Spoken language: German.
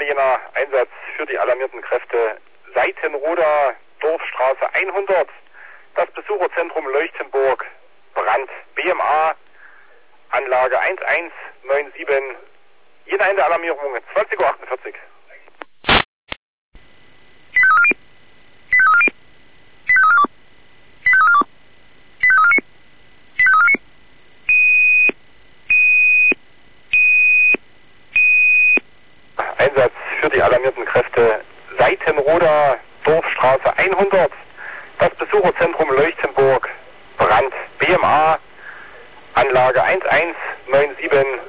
Jena, Einsatz für die alarmierten Kräfte Seitenroda, Dorfstraße 100, das Besucherzentrum Leuchtenburg, Brand, BMA, Anlage 1197, Jena in der Alarmierung, 20:48 Uhr. Einsatz für die alarmierten Kräfte Seitenroda, Dorfstraße 100, das Besucherzentrum Leuchtenburg, Brand, BMA, Anlage 1197,